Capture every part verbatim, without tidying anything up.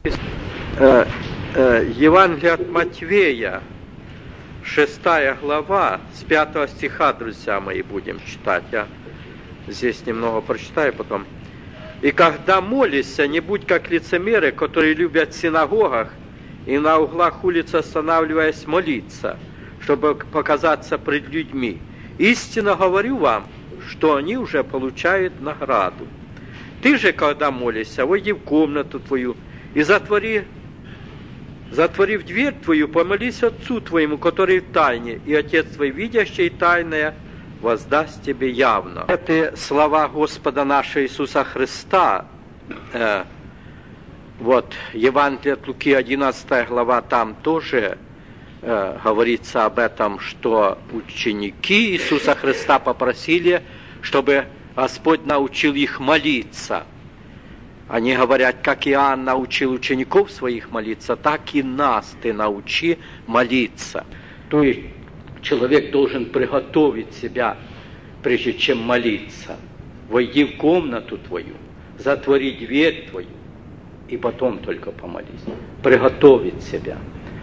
Евангелие от Матвея, шестая глава, с пятого стиха, друзья мои, будем читать. Я здесь немного прочитаю потом. «И когда молишься, не будь как лицемеры, которые любят в синагогах и на углах улиц останавливаясь молиться, чтобы показаться пред людьми. Истинно говорю вам, что они уже получают награду. Ты же, когда молишься, войди в комнату твою и затвори, затворив дверь твою, помолись Отцу твоему, который в тайне, и Отец твой, видящий тайное, воздаст тебе явно». Это слова Господа нашего Иисуса Христа. Э, вот, Евангелие от Луки, одиннадцатая глава, там тоже э, говорится об этом, что ученики Иисуса Христа попросили, чтобы Господь научил их молиться. Они говорят, как Иоанн научил учеников своих молиться, так и нас ты научи молиться. То есть человек должен приготовить себя, прежде чем молиться. Войди в комнату твою, затвори дверь твою, и потом только помолись. Приготовить себя.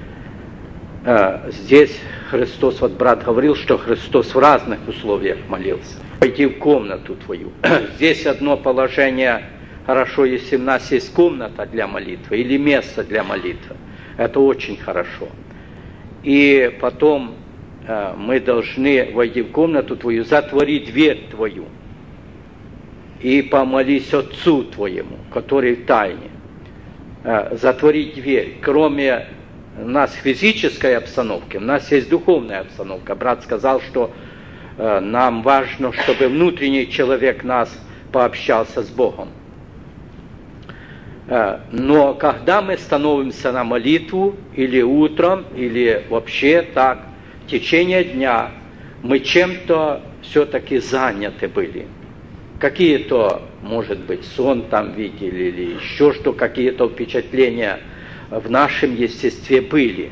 Здесь Христос, вот брат говорил, что Христос в разных условиях молился. Войди в комнату твою. Здесь одно положение: хорошо, если у нас есть комната для молитвы или место для молитвы. Это очень хорошо. И потом э, мы должны войти в комнату твою, затвори дверь твою и помолись Отцу твоему, который в тайне. Э, затвори дверь. Кроме у нас физической обстановки, у нас есть духовная обстановка. Брат сказал, что э, нам важно, чтобы внутренний человек нас пообщался с Богом. Но когда мы становимся на молитву, или утром, или вообще так, в течение дня, мы чем-то все-таки заняты были. Какие-то, может быть, сон там видели, или еще что, какие-то впечатления в нашем естестве были.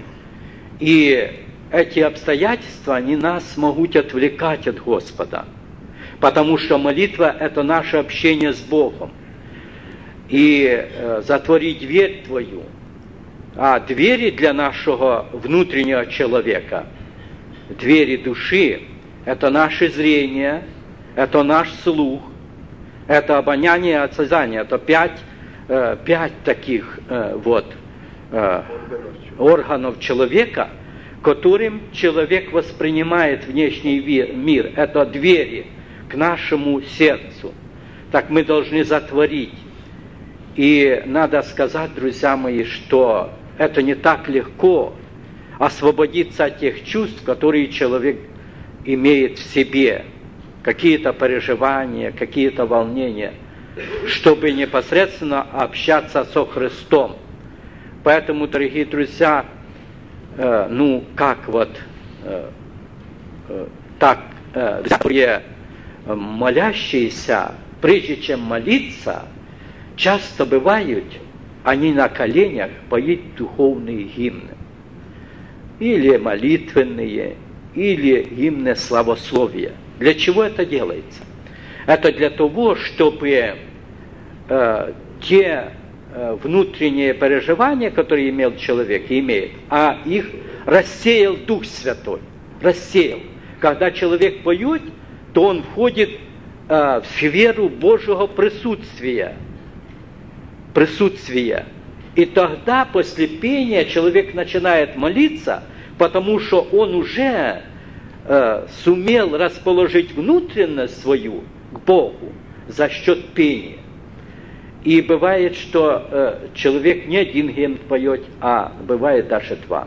И эти обстоятельства, они нас могут отвлекать от Господа. Потому что молитва – это наше общение с Богом. И э, затвори дверь твою. А двери для нашего внутреннего человека, двери души, это наше зрение, это наш слух, это обоняние, осязание, это пять, э, пять таких э, вот э, органов человека, которым человек воспринимает внешний мир. Это двери к нашему сердцу. Так мы должны затворить. И надо сказать, друзья мои, что это не так легко освободиться от тех чувств, которые человек имеет в себе. Какие-то переживания, какие-то волнения, чтобы непосредственно общаться со Христом. Поэтому, дорогие друзья, э, ну, как вот э, э, так, э, молящиеся, прежде чем молиться, часто бывают, они на коленях поют духовные гимны. Или молитвенные, или гимны славословия. Для чего это делается? Это для того, чтобы э, те э, внутренние переживания, которые имел человек, имеет, а их рассеял Дух Святой. Рассеял. Когда человек поет, то он входит э, в сферу Божьего присутствия. Присутствия. И тогда, после пения, человек начинает молиться, потому что он уже э, сумел расположить внутренность свою к Богу за счет пения. И бывает, что э, человек не один гимн поет, а бывает даже два.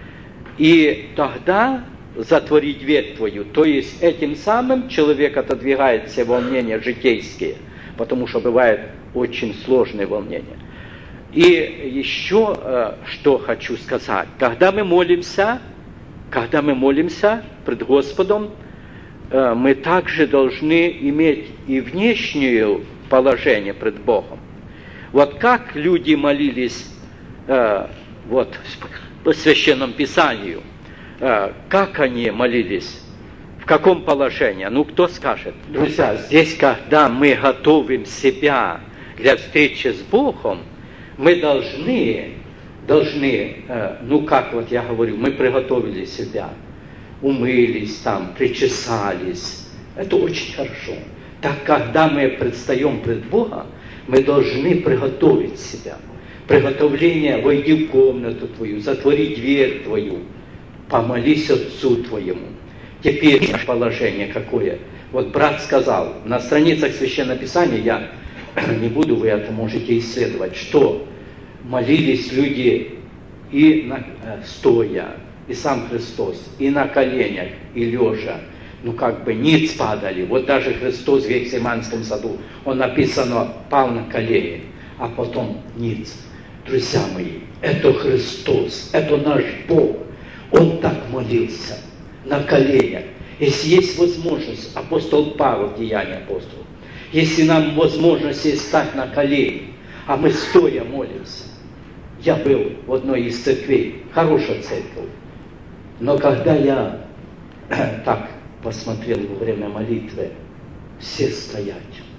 И тогда затвори дверь твою. То есть этим самым человек отодвигает все волнения житейские, потому что бывает очень сложные волнения. И еще э, что хочу сказать. Когда мы молимся, когда мы молимся пред Господом, э, мы также должны иметь и внешнее положение пред Богом. Вот как люди молились э, вот, по Священному Писанию, э, как они молились, в каком положении? Ну, кто скажет? Друзья, здесь, когда мы готовим себя для встречи с Богом, Мы должны, должны, ну как вот я говорю, мы приготовили себя, умылись там, причесались. Это очень хорошо. Так, когда мы предстаем пред Богом, мы должны приготовить себя. Приготовление: войди в комнату твою, затвори дверь твою, помолись Отцу твоему. Теперь положение какое? Вот брат сказал, на страницах Священного Писания, я не буду, вы это можете исследовать, что молились люди и на, стоя, и сам Христос, и на коленях, и лежа. Ну как бы ниц падали. Вот даже Христос в Гефсиманском саду, он написано, пал на колени, а потом ниц. Друзья мои, это Христос, это наш Бог. Он так молился на коленях. Если есть возможность, апостол Павел, Деяния апостолов, если нам возможность есть стать на колени, а мы стоя молимся. Я был в одной из церквей, хорошая церковь, но когда я так посмотрел во время молитвы, все стоять,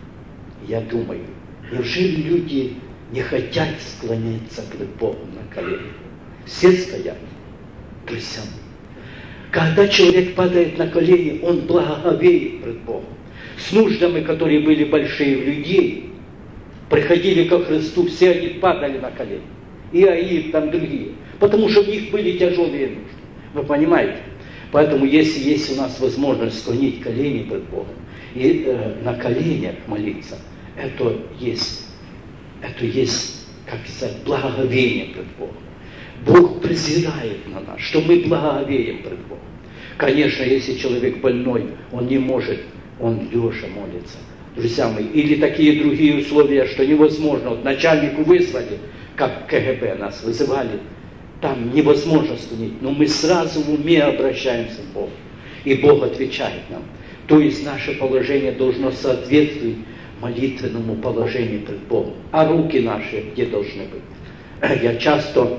я думаю, неужели люди не хотят склоняться пред Богом на колени? Все стоят, друзья мои. Когда человек падает на колени, он благоговеет пред Богом. С нуждами, которые были большие у людей, приходили ко Христу, все они падали на колени. И Аид, там другие. Потому что у них были тяжелые нужды. Вы понимаете? Поэтому, если есть у нас возможность склонить колени пред Богом и э, на коленях молиться, это есть, это есть, как сказать, благоговение пред Богом. Бог презирает на нас, что мы благоговеем пред Богом. Конечно, если человек больной, он не может, он лежа молится. Друзья мои, или такие другие условия, что невозможно. Вот начальнику вызвали, как КГБ нас вызывали, там невозможно склонить, но мы сразу в уме обращаемся к Богу, и Бог отвечает нам. То есть наше положение должно соответствовать молитвенному положению пред Богом. А руки наши где должны быть? Я часто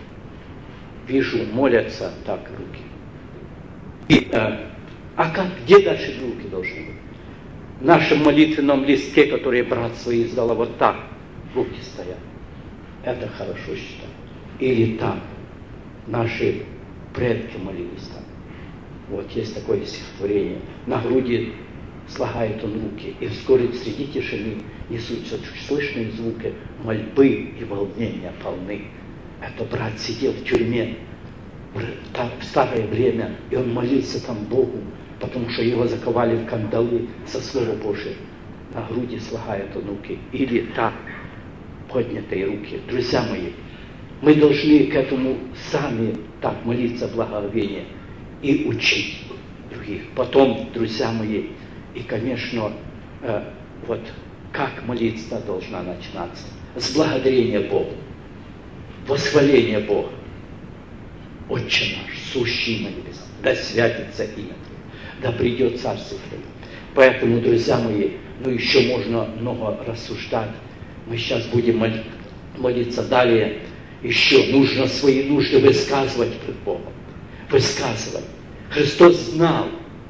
вижу, молятся так руки. И, э, а как, где дальше руки должны быть? В нашем молитвенном листке, который брат свой издал, вот так руки стоят. Это хорошо считаю. Или так. Наши предки молились так. Вот есть такое стихотворение. На груди слагает он руки, и вскоре среди тишины несутся слышные звуки мольбы и волнения полны. Это брат сидел в тюрьме в старое время, и он молился там Богу, потому что его заковали в кандалы со Слова Божия. На груди слагает он руки. Или так, поднятые руки. Друзья мои, мы должны к этому сами так молиться благоговение и учить других. Потом, друзья мои, и, конечно, э, вот как молиться должна начинаться? С благодарения Богу, восхваления Бога. Отче наш, сущий на небесах, да святится имя Твое, да придет Царство Твое. Поэтому, друзья мои, ну еще можно много рассуждать. Мы сейчас будем молиться далее. Еще нужно свои нужды высказывать пред Богом. Высказывать. Христос знал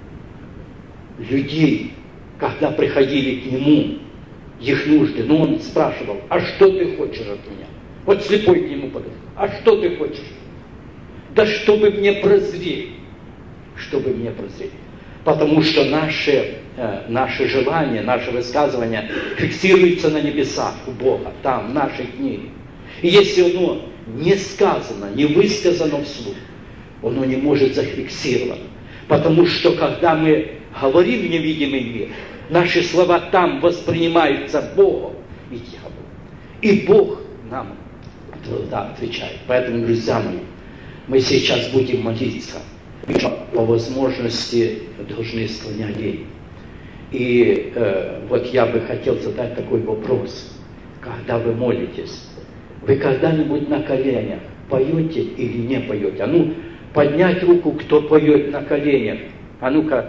людей, когда приходили к Нему, их нужды. Но Он спрашивал, а что ты хочешь от меня? Вот слепой к Нему подошел. А что ты хочешь? Да чтобы мне прозреть. Чтобы мне прозреть. Потому что наши, э, наши желания, наши высказывания фиксируются на небесах у Бога, там, в нашей книге. И если оно не сказано, не высказано вслух, оно не может зафиксировано. Потому что когда мы говорим в невидимый мир, наши слова там воспринимаются Богом и дьяволом. И Бог нам да, отвечает. Поэтому, друзья мои, мы сейчас будем молиться. По возможности должны склонять день. И э, вот я бы хотел задать такой вопрос. Когда вы молитесь, вы когда-нибудь на коленях поете или не поете? А ну, поднять руку, кто поет на коленях. А ну-ка.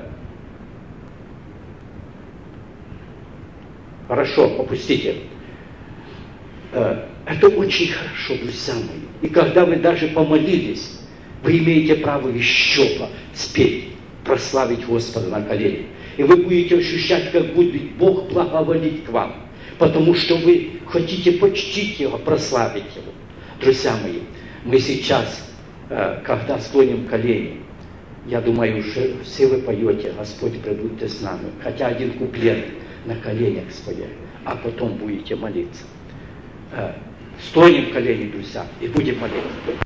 Хорошо, опустите. Э, это очень хорошо, друзья мои. И когда вы даже помолились, вы имеете право еще спеть, прославить Господа на коленях. И вы будете ощущать, как будет Бог благоволить к вам. потому что вы хотите почтить Его, прославить Его. Друзья мои, мы сейчас, когда склоним колени, я думаю, уже все вы поете «Господь, пребудьте с нами», хотя один куплет на коленях споем, а потом будете молиться. Склоним колени, друзья, и будем молиться.